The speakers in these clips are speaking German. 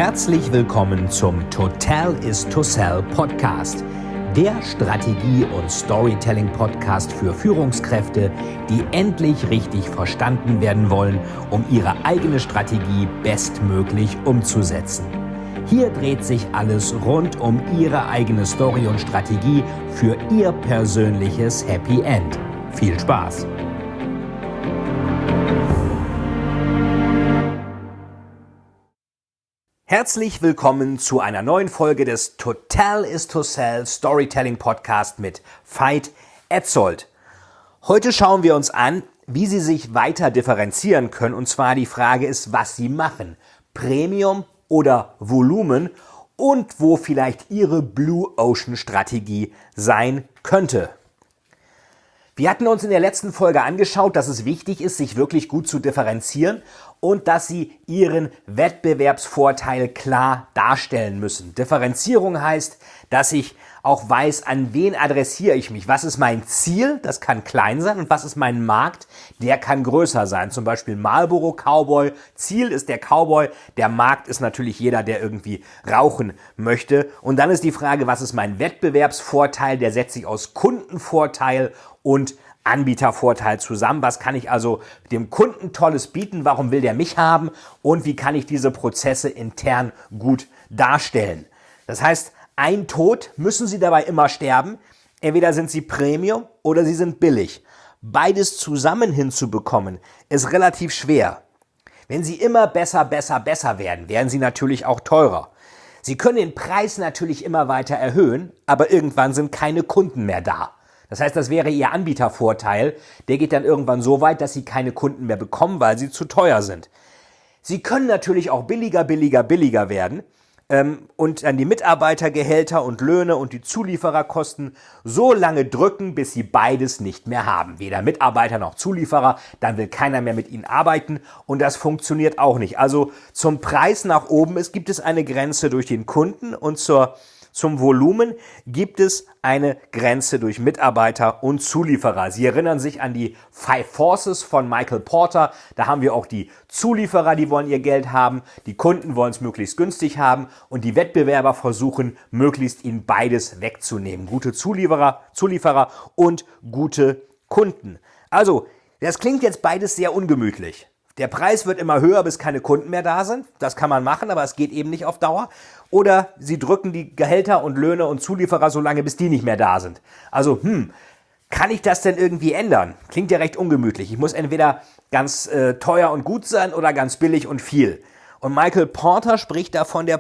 Herzlich willkommen zum Total is to Sell Podcast, der Strategie- und Storytelling-Podcast für Führungskräfte, die endlich richtig verstanden werden wollen, um ihre eigene Strategie bestmöglich umzusetzen. Hier dreht sich alles rund um Ihre eigene Story und Strategie für Ihr persönliches Happy End. Viel Spaß! Herzlich willkommen zu einer neuen Folge des Total is to Sell Storytelling Podcast mit Veit Etzold. Heute schauen wir uns an, wie Sie sich weiter differenzieren können, und zwar die Frage ist, was Sie machen, Premium oder Volumen, und wo vielleicht Ihre Blue Ocean Strategie sein könnte. Wir hatten uns in der letzten Folge angeschaut, dass es wichtig ist, sich wirklich gut zu differenzieren und dass Sie Ihren Wettbewerbsvorteil klar darstellen müssen. Differenzierung heißt, dass ich auch weiß, an wen adressiere ich mich. Was ist mein Ziel? Das kann klein sein. Und was ist mein Markt? Der kann größer sein. Zum Beispiel Marlboro Cowboy. Ziel ist der Cowboy. Der Markt ist natürlich jeder, der irgendwie rauchen möchte. Und dann ist die Frage, was ist mein Wettbewerbsvorteil? Der setzt sich aus Kundenvorteil und Anbietervorteil zusammen. Was kann ich also dem Kunden Tolles bieten? Warum will der mich haben? Und wie kann ich diese Prozesse intern gut darstellen? Das heißt, ein Tod müssen Sie dabei immer sterben. Entweder sind Sie Premium oder Sie sind billig. Beides zusammen hinzubekommen, ist relativ schwer. Wenn Sie immer besser werden, werden Sie natürlich auch teurer. Sie können den Preis natürlich immer weiter erhöhen, aber irgendwann sind keine Kunden mehr da. Das heißt, das wäre Ihr Anbietervorteil. Der geht dann irgendwann so weit, dass Sie keine Kunden mehr bekommen, weil sie zu teuer sind. Sie können natürlich auch billiger werden und an die Mitarbeitergehälter und Löhne und die Zuliefererkosten so lange drücken, bis Sie beides nicht mehr haben. Weder Mitarbeiter noch Zulieferer, dann will keiner mehr mit Ihnen arbeiten und das funktioniert auch nicht. Also zum Preis nach oben gibt es eine Grenze durch den Kunden und zum Volumen gibt es eine Grenze durch Mitarbeiter und Zulieferer. Sie erinnern sich an die 5 Forces von Michael Porter. Da haben wir auch die Zulieferer, die wollen ihr Geld haben, die Kunden wollen es möglichst günstig haben und die Wettbewerber versuchen, möglichst ihnen beides wegzunehmen. Gute Zulieferer und gute Kunden. Also, das klingt jetzt beides sehr ungemütlich. Der Preis wird immer höher, bis keine Kunden mehr da sind. Das kann man machen, aber es geht eben nicht auf Dauer. Oder Sie drücken die Gehälter und Löhne und Zulieferer so lange, bis die nicht mehr da sind. Also, kann ich das denn irgendwie ändern? Klingt ja recht ungemütlich. Ich muss entweder ganz teuer und gut sein oder ganz billig und viel. Und Michael Porter spricht da von der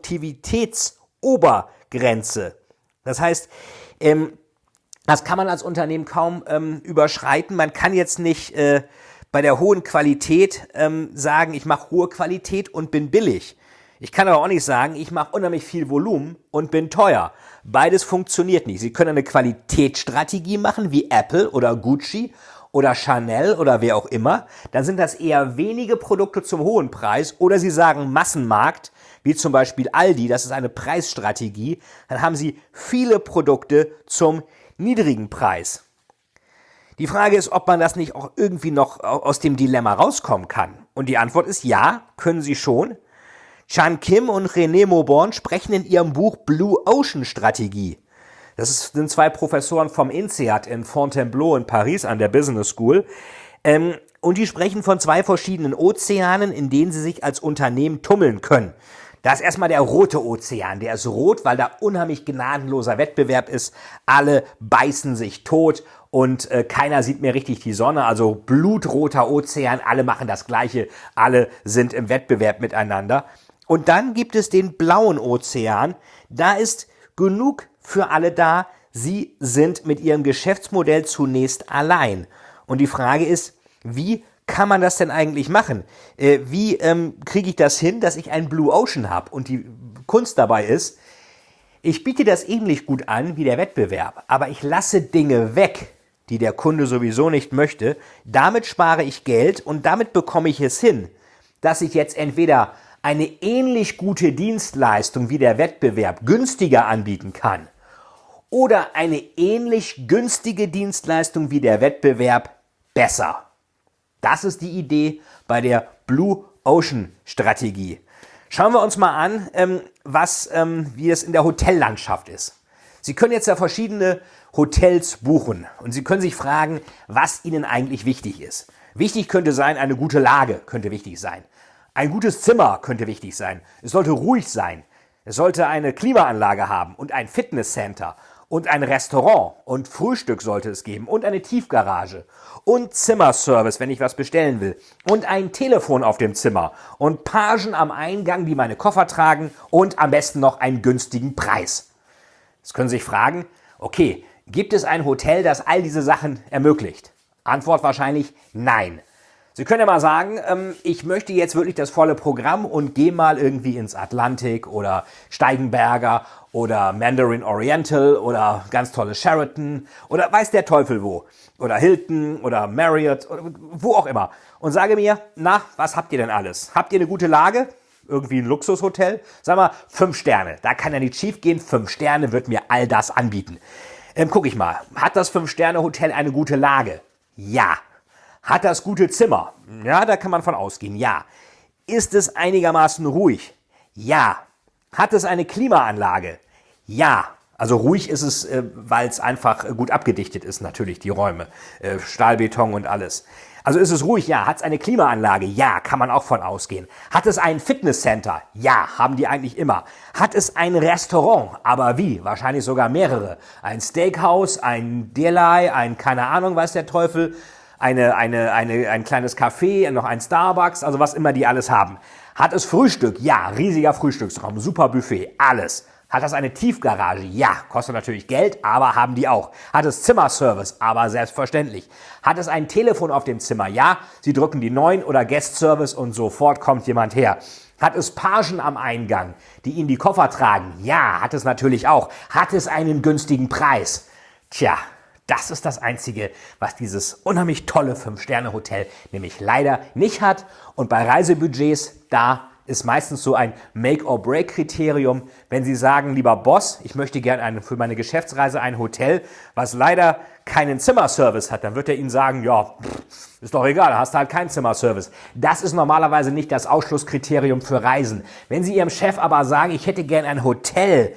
Produktivitätsobergrenze. Das heißt, das kann man als Unternehmen kaum überschreiten. Man kann jetzt nicht bei der hohen Qualität sagen, ich mache hohe Qualität und bin billig. Ich kann aber auch nicht sagen, ich mache unheimlich viel Volumen und bin teuer. Beides funktioniert nicht. Sie können eine Qualitätsstrategie machen, wie Apple oder Gucci oder Chanel oder wer auch immer. Dann sind das eher wenige Produkte zum hohen Preis. Oder Sie sagen Massenmarkt, wie zum Beispiel Aldi, das ist eine Preisstrategie. Dann haben Sie viele Produkte zum niedrigen Preis. Die Frage ist, ob man das nicht auch irgendwie noch aus dem Dilemma rauskommen kann. Und die Antwort ist ja, können Sie schon. Chan Kim und René Mauborgne sprechen in ihrem Buch Blue Ocean Strategie. Das sind 2 Professoren vom INSEAD in Fontainebleau in Paris an der Business School. Und die sprechen von 2 verschiedenen Ozeanen, in denen sie sich als Unternehmen tummeln können. Da ist erstmal der rote Ozean. Der ist rot, weil da unheimlich gnadenloser Wettbewerb ist. Alle beißen sich tot und keiner sieht mehr richtig die Sonne. Also blutroter Ozean, alle machen das Gleiche, alle sind im Wettbewerb miteinander. Und dann gibt es den blauen Ozean. Da ist genug für alle da. Sie sind mit ihrem Geschäftsmodell zunächst allein. Und die Frage ist, wie kann man das denn eigentlich machen? Wie kriege ich das hin, dass ich einen Blue Ocean habe? Und die Kunst dabei ist, ich biete das ähnlich gut an wie der Wettbewerb, aber ich lasse Dinge weg, die der Kunde sowieso nicht möchte. Damit spare ich Geld und damit bekomme ich es hin, dass ich jetzt entweder eine ähnlich gute Dienstleistung wie der Wettbewerb günstiger anbieten kann oder eine ähnlich günstige Dienstleistung wie der Wettbewerb besser. Das ist die Idee bei der Blue Ocean Strategie. Schauen wir uns mal an, wie es in der Hotellandschaft ist. Sie können jetzt ja verschiedene Hotels buchen und Sie können sich fragen, was Ihnen eigentlich wichtig ist. Wichtig könnte sein, eine gute Lage könnte wichtig sein. Ein gutes Zimmer könnte wichtig sein. Es sollte ruhig sein. Es sollte eine Klimaanlage haben und ein Fitnesscenter und ein Restaurant und Frühstück sollte es geben und eine Tiefgarage und Zimmerservice, wenn ich was bestellen will und ein Telefon auf dem Zimmer und Pagen am Eingang, die meine Koffer tragen und am besten noch einen günstigen Preis. Jetzt können Sie sich fragen, okay, gibt es ein Hotel, das all diese Sachen ermöglicht? Antwort wahrscheinlich nein. Sie können ja mal sagen, ich möchte jetzt wirklich das volle Programm und gehe mal irgendwie ins Atlantik oder Steigenberger oder Mandarin Oriental oder ganz tolle Sheraton oder weiß der Teufel wo oder Hilton oder Marriott oder wo auch immer und sage mir, na, was habt ihr denn alles? Habt ihr eine gute Lage? Irgendwie ein Luxushotel? Sag mal, 5 Sterne. Da kann ja nicht schief gehen. 5 Sterne wird mir all das anbieten. Guck ich mal. Hat das 5-Sterne-Hotel eine gute Lage? Ja. Hat das gute Zimmer? Ja, da kann man von ausgehen. Ja. Ist es einigermaßen ruhig? Ja. Hat es eine Klimaanlage? Ja. Also ruhig ist es, weil es einfach gut abgedichtet ist, natürlich, die Räume. Stahlbeton und alles. Also ist es ruhig? Ja. Hat es eine Klimaanlage? Ja, kann man auch von ausgehen. Hat es ein Fitnesscenter? Ja, haben die eigentlich immer. Hat es ein Restaurant? Aber wie? Wahrscheinlich sogar mehrere. Ein Steakhouse, ein Delay, ein keine Ahnung, weiß der Teufel, ein kleines Café, noch ein Starbucks, also was immer die alles haben. Hat es Frühstück? Ja, riesiger Frühstücksraum, super Buffet, alles. Hat das eine Tiefgarage? Ja, kostet natürlich Geld, aber haben die auch. Hat es Zimmerservice? Aber selbstverständlich. Hat es ein Telefon auf dem Zimmer? Ja, Sie drücken die 9 oder Guest Service und sofort kommt jemand her. Hat es Pagen am Eingang, die Ihnen die Koffer tragen? Ja, hat es natürlich auch. Hat es einen günstigen Preis? Tja, das ist das Einzige, was dieses unheimlich tolle 5-Sterne-Hotel nämlich leider nicht hat. Und bei Reisebudgets, da ist meistens so ein Make-or-Break-Kriterium. Wenn Sie sagen, lieber Boss, ich möchte gerne für meine Geschäftsreise ein Hotel, was leider keinen Zimmerservice hat, dann wird er Ihnen sagen, ja, ist doch egal, hast du halt keinen Zimmerservice. Das ist normalerweise nicht das Ausschlusskriterium für Reisen. Wenn Sie Ihrem Chef aber sagen, ich hätte gerne ein Hotel,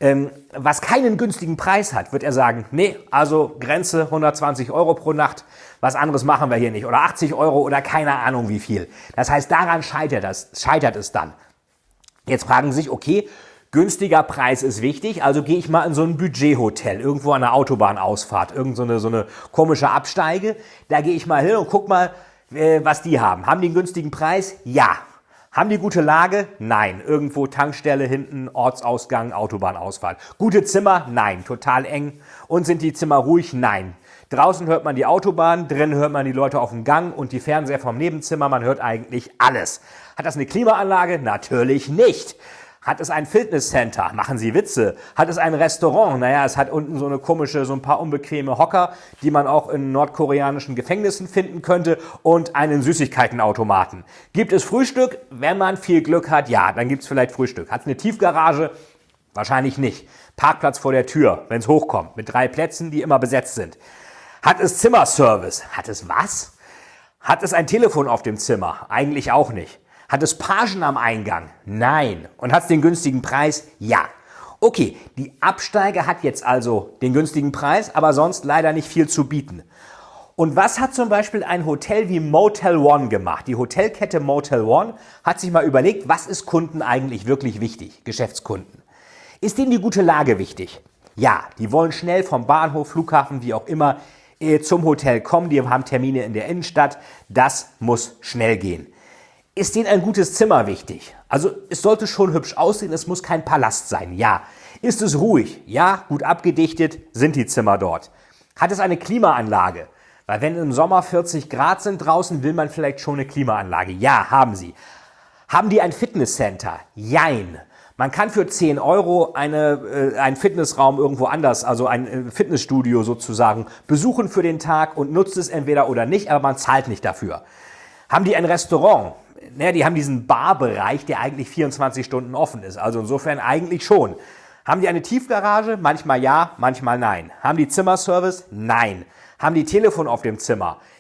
was keinen günstigen Preis hat, wird er sagen, nee, also Grenze 120 Euro pro Nacht, was anderes machen wir hier nicht. Oder 80 Euro oder keine Ahnung wie viel. Das heißt, daran scheitert es dann. Jetzt fragen Sie sich, okay, günstiger Preis ist wichtig, also gehe ich mal in so ein Budgethotel, irgendwo an der Autobahnausfahrt, so eine komische Absteige. Da gehe ich mal hin und guck mal, was die haben. Haben die einen günstigen Preis? Ja. Haben die gute Lage? Nein. Irgendwo Tankstelle hinten, Ortsausgang, Autobahnausfahrt. Gute Zimmer? Nein. Total eng. Und sind die Zimmer ruhig? Nein. Draußen hört man die Autobahn, drinnen hört man die Leute auf dem Gang und die Fernseher vom Nebenzimmer. Man hört eigentlich alles. Hat das eine Klimaanlage? Natürlich nicht. Hat es ein Fitnesscenter? Machen Sie Witze. Hat es ein Restaurant? Naja, es hat unten so ein paar unbequeme Hocker, die man auch in nordkoreanischen Gefängnissen finden könnte und einen Süßigkeitenautomaten. Gibt es Frühstück? Wenn man viel Glück hat, ja, dann gibt es vielleicht Frühstück. Hat es eine Tiefgarage? Wahrscheinlich nicht. Parkplatz vor der Tür, wenn es hochkommt, mit 3 Plätzen, die immer besetzt sind. Hat es Zimmerservice? Hat es was? Hat es ein Telefon auf dem Zimmer? Eigentlich auch nicht. Hat es Pagen am Eingang? Nein. Und hat es den günstigen Preis? Ja. Okay, die Absteige hat jetzt also den günstigen Preis, aber sonst leider nicht viel zu bieten. Und was hat zum Beispiel ein Hotel wie Motel One gemacht? Die Hotelkette Motel One hat sich mal überlegt, was ist Kunden eigentlich wirklich wichtig, Geschäftskunden? Ist denen die gute Lage wichtig? Ja, die wollen schnell vom Bahnhof, Flughafen, wie auch immer, zum Hotel kommen. Die haben Termine in der Innenstadt. Das muss schnell gehen. Ist denen ein gutes Zimmer wichtig? Also es sollte schon hübsch aussehen, es muss kein Palast sein, ja. Ist es ruhig? Ja, gut abgedichtet sind die Zimmer dort. Hat es eine Klimaanlage? Weil wenn im Sommer 40 Grad sind draußen, will man vielleicht schon eine Klimaanlage. Ja, haben sie. Haben die ein Fitnesscenter? Jein. Man kann für 10 Euro einen Fitnessraum irgendwo anders, also ein Fitnessstudio sozusagen, besuchen für den Tag und nutzt es entweder oder nicht, aber man zahlt nicht dafür. Haben die ein Restaurant? Naja, die haben diesen Barbereich, der eigentlich 24 Stunden offen ist. Also insofern eigentlich schon. Haben die eine Tiefgarage? Manchmal ja, manchmal nein. Haben die Zimmerservice? Nein. Haben die Telefon auf dem Zimmer?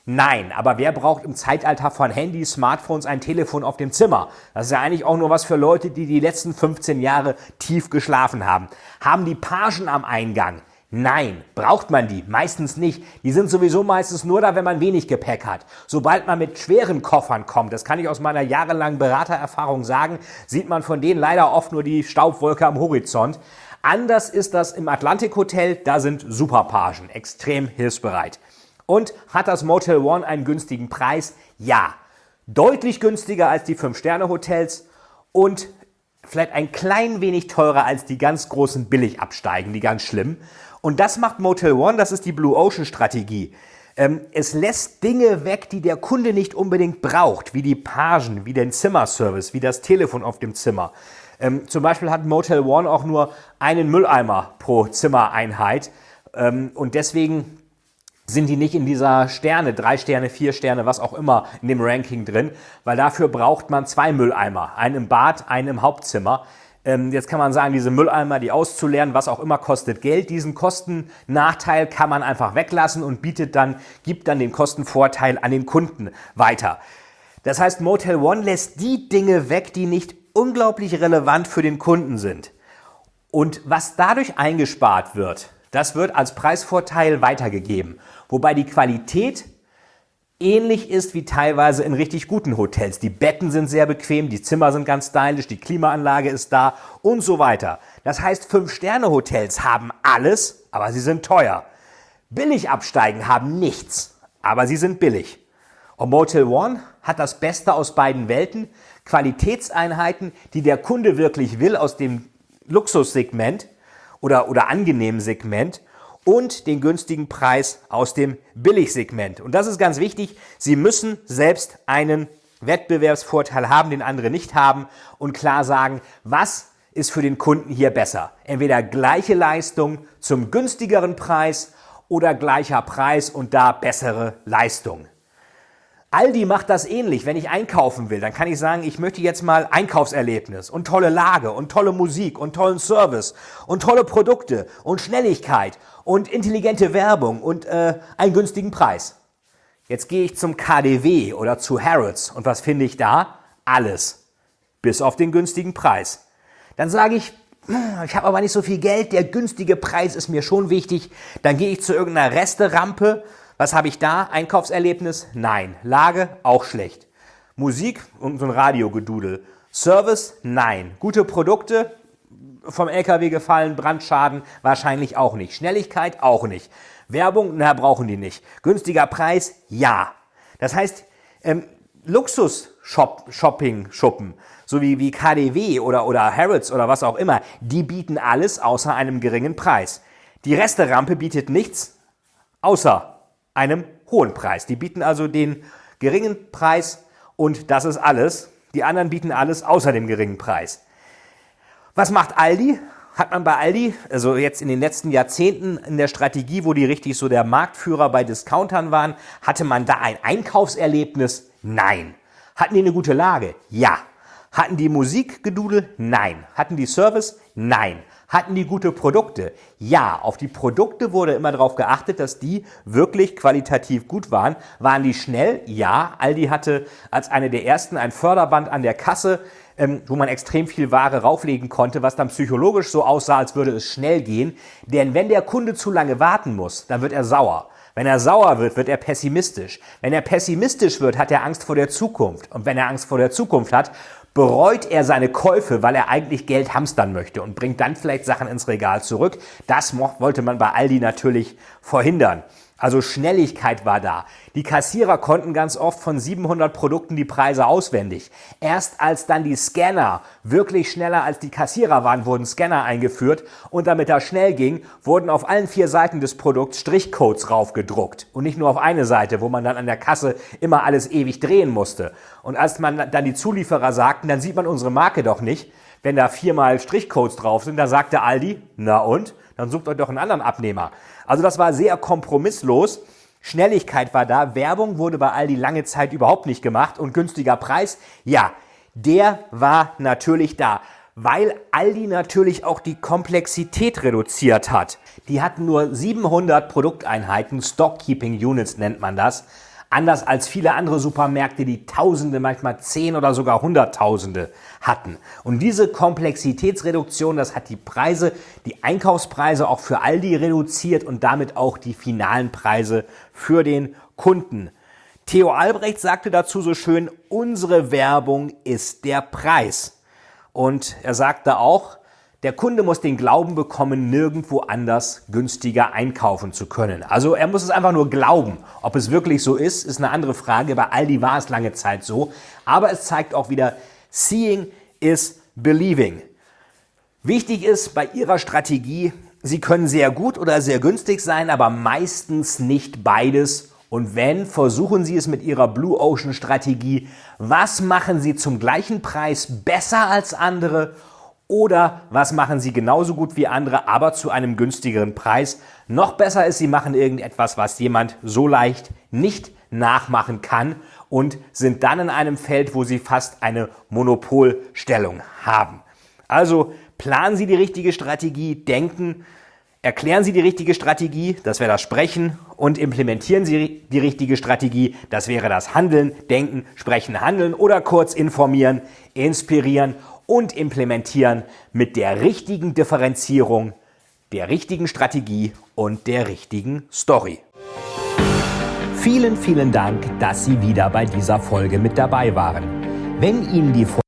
Nein, aber wer braucht im Zeitalter von Handys, Smartphones ein Telefon auf dem Zimmer? Das ist ja eigentlich auch nur was für Leute, die die letzten 15 Jahre tief geschlafen haben. Haben die Pagen am Eingang? Nein. Braucht man die? Meistens nicht. Die sind sowieso meistens nur da, wenn man wenig Gepäck hat. Sobald man mit schweren Koffern kommt, das kann ich aus meiner jahrelangen Beratererfahrung sagen, sieht man von denen leider oft nur die Staubwolke am Horizont. Anders ist das im Atlantic Hotel, da sind Superpagen, extrem hilfsbereit. Und hat das Motel One einen günstigen Preis? Ja. Deutlich günstiger als die 5-Sterne-Hotels und vielleicht ein klein wenig teurer als die ganz großen Billigabsteigen, die ganz schlimm. Und das macht Motel One, das ist die Blue Ocean Strategie. Es lässt Dinge weg, die der Kunde nicht unbedingt braucht, wie die Pagen, wie den Zimmerservice, wie das Telefon auf dem Zimmer. Zum Beispiel hat Motel One auch nur einen Mülleimer pro Zimmereinheit und deswegen sind die nicht in dieser Sterne, 3 Sterne, 4 Sterne, was auch immer in dem Ranking drin, weil dafür braucht man 2 Mülleimer, einen im Bad, einen im Hauptzimmer. Jetzt kann man sagen, diese Mülleimer, die auszuleeren, was auch immer, kostet Geld. Diesen Kostennachteil kann man einfach weglassen und gibt dann den Kostenvorteil an den Kunden weiter. Das heißt, Motel One lässt die Dinge weg, die nicht unglaublich relevant für den Kunden sind. Und was dadurch eingespart wird, das wird als Preisvorteil weitergegeben. Wobei die Qualität ähnlich ist wie teilweise in richtig guten Hotels. Die Betten sind sehr bequem, die Zimmer sind ganz stylisch, die Klimaanlage ist da und so weiter. Das heißt, 5-Sterne-Hotels haben alles, aber sie sind teuer. Billigabsteigen haben nichts, aber sie sind billig. Und Motel One hat das Beste aus beiden Welten, Qualitätseinheiten, die der Kunde wirklich will aus dem Luxussegment oder angenehmen Segment und den günstigen Preis aus dem Billigsegment. Und das ist ganz wichtig, Sie müssen selbst einen Wettbewerbsvorteil haben, den andere nicht haben und klar sagen, was ist für den Kunden hier besser. Entweder gleiche Leistung zum günstigeren Preis oder gleicher Preis und da bessere Leistung. Aldi macht das ähnlich. Wenn ich einkaufen will, dann kann ich sagen, ich möchte jetzt mal Einkaufserlebnis und tolle Lage und tolle Musik und tollen Service und tolle Produkte und Schnelligkeit und intelligente Werbung und einen günstigen Preis. Jetzt gehe ich zum KaDeWe oder zu Harrods und was finde ich da? Alles. Bis auf den günstigen Preis. Dann sage ich habe aber nicht so viel Geld, der günstige Preis ist mir schon wichtig. Dann gehe ich zu irgendeiner Resterampe. Was habe ich da? Einkaufserlebnis? Nein. Lage? Auch schlecht. Musik und so ein Radiogedudel. Service? Nein. Gute Produkte? Vom LKW gefallen, Brandschaden? Wahrscheinlich auch nicht. Schnelligkeit? Auch nicht. Werbung? Na, brauchen die nicht. Günstiger Preis? Ja. Das heißt, Luxus-Shopping-Schuppen, so wie KaDeWe oder Harrods oder was auch immer, die bieten alles außer einem geringen Preis. Die Resterampe bietet nichts außer einem hohen Preis. Die bieten also den geringen Preis und das ist alles. Die anderen bieten alles außer dem geringen Preis. Was macht Aldi? Hat man bei Aldi, also jetzt in den letzten Jahrzehnten in der Strategie, wo die richtig so der Marktführer bei Discountern waren, hatte man da ein Einkaufserlebnis? Nein. Hatten die eine gute Lage? Ja. Hatten die Musikgedudel? Nein. Hatten die Service? Nein. Hatten die gute Produkte? Ja, auf die Produkte wurde immer darauf geachtet, dass die wirklich qualitativ gut waren. Waren die schnell? Ja, Aldi hatte als eine der ersten ein Förderband an der Kasse, wo man extrem viel Ware rauflegen konnte, was dann psychologisch so aussah, als würde es schnell gehen. Denn wenn der Kunde zu lange warten muss, dann wird er sauer. Wenn er sauer wird, wird er pessimistisch. Wenn er pessimistisch wird, hat er Angst vor der Zukunft. Und wenn er Angst vor der Zukunft hat, bereut er seine Käufe, weil er eigentlich Geld hamstern möchte und bringt dann vielleicht Sachen ins Regal zurück. Das wollte man bei Aldi natürlich verhindern. Also Schnelligkeit war da. Die Kassierer konnten ganz oft von 700 Produkten die Preise auswendig. Erst als dann die Scanner wirklich schneller als die Kassierer waren, wurden Scanner eingeführt und damit das schnell ging, wurden auf allen 4 Seiten des Produkts Strichcodes raufgedruckt und nicht nur auf eine Seite, wo man dann an der Kasse immer alles ewig drehen musste. Und als man dann die Zulieferer sagten, dann sieht man unsere Marke doch nicht, wenn da 4-mal Strichcodes drauf sind, dann sagte Aldi, na und? Dann sucht euch doch einen anderen Abnehmer. Also das war sehr kompromisslos. Schnelligkeit war da. Werbung wurde bei Aldi lange Zeit überhaupt nicht gemacht. Und günstiger Preis, ja, der war natürlich da. Weil Aldi natürlich auch die Komplexität reduziert hat. Die hatten nur 700 Produkteinheiten, Stockkeeping Units nennt man das. Anders als viele andere Supermärkte, die Tausende, manchmal 10 oder sogar Hunderttausende hatten. Und diese Komplexitätsreduktion, das hat die Preise, die Einkaufspreise auch für Aldi reduziert und damit auch die finalen Preise für den Kunden. Theo Albrecht sagte dazu so schön, unsere Werbung ist der Preis. Und er sagte auch, der Kunde muss den Glauben bekommen, nirgendwo anders günstiger einkaufen zu können. Also er muss es einfach nur glauben. Ob es wirklich so ist eine andere Frage. Bei Aldi war es lange Zeit so. Aber es zeigt auch wieder, seeing is believing. Wichtig ist bei Ihrer Strategie, Sie können sehr gut oder sehr günstig sein, aber meistens nicht beides. Und wenn, versuchen Sie es mit Ihrer Blue Ocean Strategie. Was machen Sie zum gleichen Preis besser als andere? Oder was machen Sie genauso gut wie andere, aber zu einem günstigeren Preis? Noch besser ist, Sie machen irgendetwas, was jemand so leicht nicht nachmachen kann und sind dann in einem Feld, wo Sie fast eine Monopolstellung haben. Also planen Sie die richtige Strategie, denken, erklären Sie die richtige Strategie, das wäre das Sprechen, und implementieren Sie die richtige Strategie, das wäre das Handeln, Denken, Sprechen, Handeln oder kurz informieren, inspirieren und implementieren mit der richtigen Differenzierung, der richtigen Strategie und der richtigen Story. Vielen, vielen Dank, dass Sie wieder bei dieser Folge mit dabei waren. Wenn Ihnen die Folge